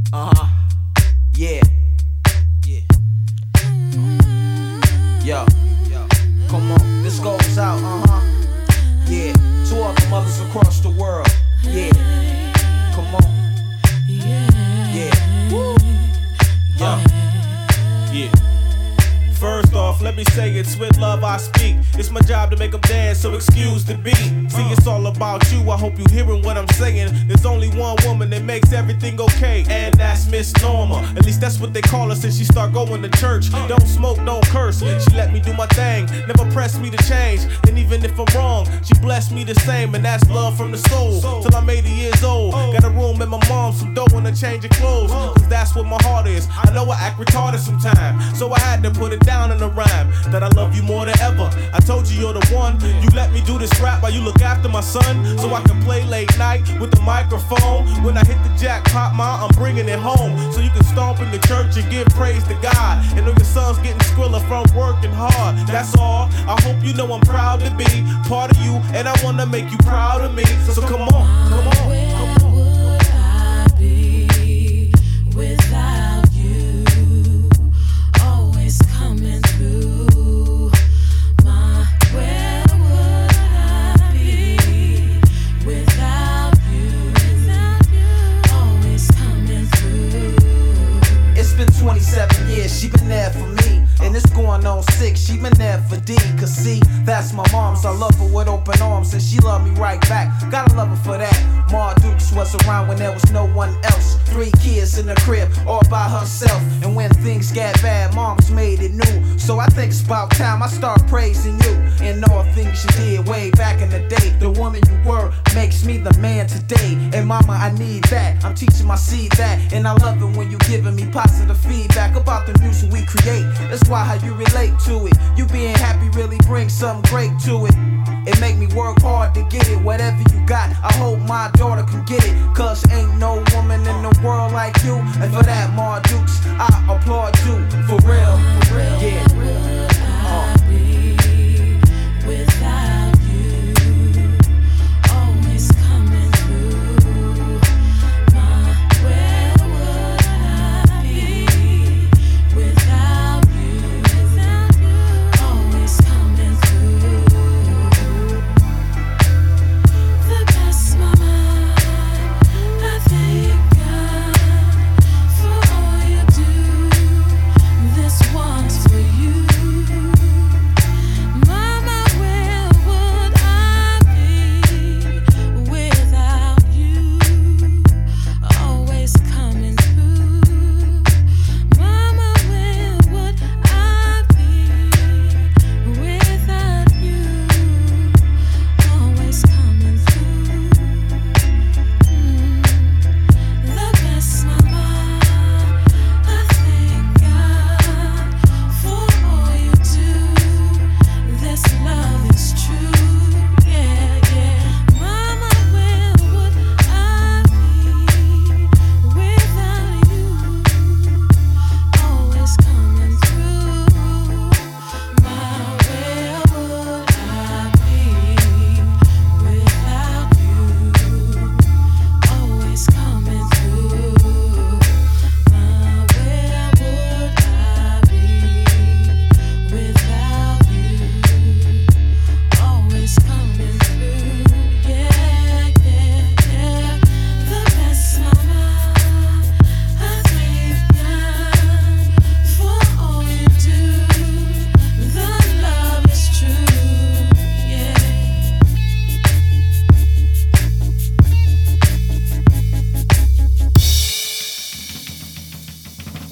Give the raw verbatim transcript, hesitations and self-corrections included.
Uh-huh. Yeah. Yeah. Yo. Yo. Come on. This goes out. Uh-huh. Yeah. To all the mothers across the world. Yeah. Come on. Yeah. Woo. Yo. Yeah. First off, let me say it's with love I speak. It's my job to make them dance, so excuse the beat. See, it's all about you, I hope you hearing what I'm saying. There's only one woman that makes everything okay, and that's Miss Norma. At least that's what they call her since she start going to church. Don't smoke, don't curse, she let me do my thing. Never pressed me to change, and even if I'm wrong, she blessed me the same. And that's love from the soul, till I'm eighty years old. Got a room at my mom's, some dough and a change of clothes, cause that's what my heart is. I know I act retarded sometimes, so I had to put it down in a rhyme that I love you more than ever. I told you you're the one. You let me do this rap while you look after my son, so I can play late night with the microphone. When I hit the jackpot, ma, I'm bringing it home, so you can stomp in the church and give praise to God. And know your son's getting skrilla from working hard. That's all. I hope you know I'm proud to be part of you, and I wanna make you proud of me. So, so come on, come on, come on. Where would I be without you? Always coming through. My, where would I be without you? Always coming through. It's been twenty-seven years, she been there for me. And it's going on six, she been there for D. Cause see, that's my mom's, I love her with open arms, and she love me right back. Gotta love her for that. Ma Dukes was around when there was no one else. Three kids in the crib, all by herself. And when things got bad, mom's made it new. So I think it's about time I start praising you and all things you did way back in the day. The woman you were makes me the man today. And mama, I need that, I'm teaching my seed that. And I love it when you giving me positive feedback about the music we create. That's why how you relate to it. You being happy really brings something great to it. It make me work hard to get it. Whatever you got, I hope my daughter can get it. Cause ain't